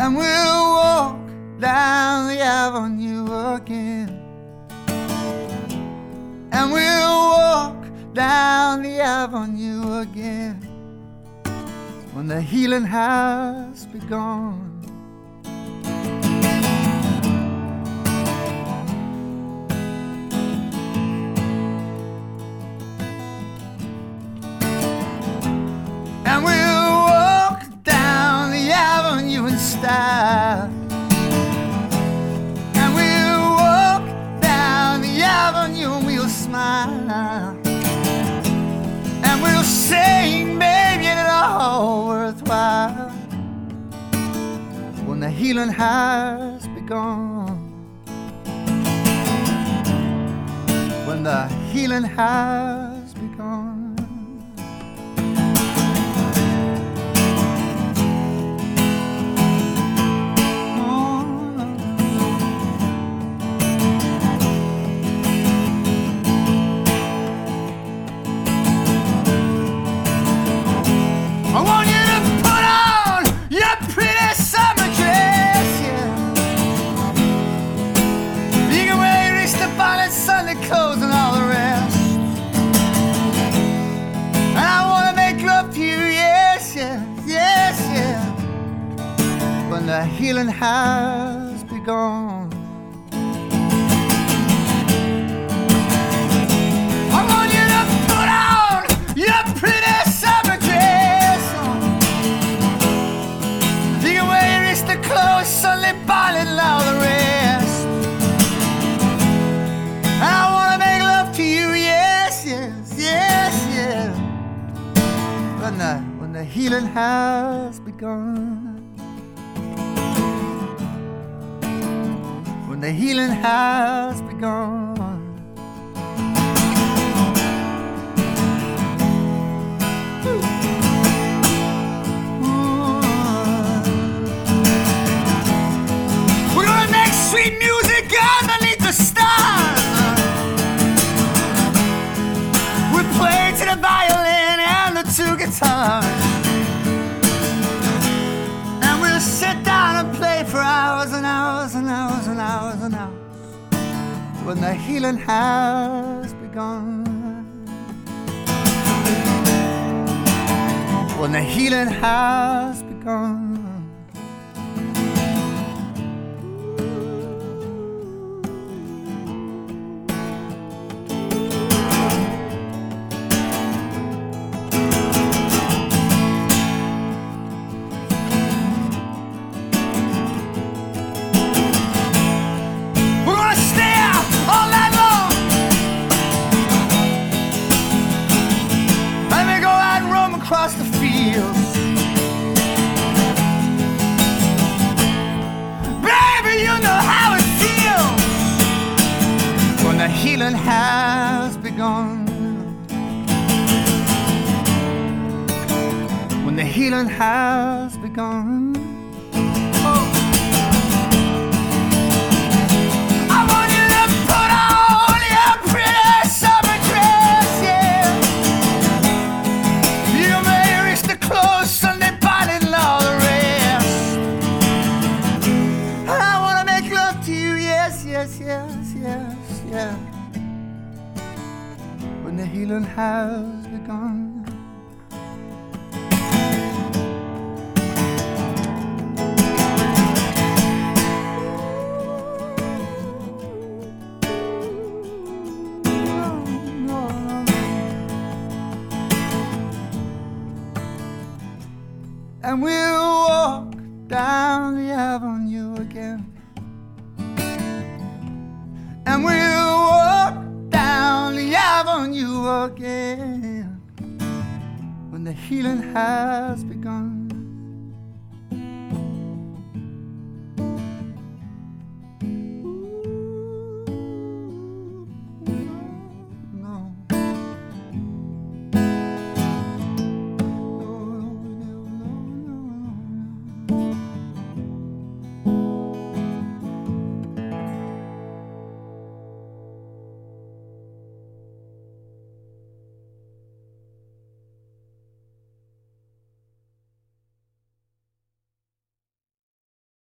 and we'll walk down the avenue again, and we'll walk down the avenue again when the healing has begun. And we'll walk down the avenue in style, and we'll walk down the avenue and we'll smile, and we'll sing, baby, it's all worthwhile when the healing has begun. When the healing has begun. I want you to put on your pretty summer dress, yeah. You can wear your Easter bonnet, Sunday clothes, and all the rest. And I want to make love to you, yes, yes, yes, yes, when the healing has begun. I want you to put on your pretty summer dress. You can wear your Easter clothes, Sunday bonnet, and all the rest. And I want to make love to you, yes, yes, yes, yes, when the healing has begun. When the healing has begun. We're gonna make sweet music underneath the stars. We play to the violin and the two guitars, and we'll sit down and play for hours and hours and hours and hours and hours when the healing has begun. When the healing has begun. We're gonna stay out all night long, and we go out and roam across the fields. Baby, you know how it feels when the healing has begun. When the healing has begun. Oh. I want you to put on your pretty summer dress, yeah. You may reach the clothes, Sunday bonnet, and all the rest. And I want to make love to you, yes, yes, yes, yes, yes, when the healing has begun. And we'll walk down the avenue again, and we'll walk down the avenue again when the healing has begun.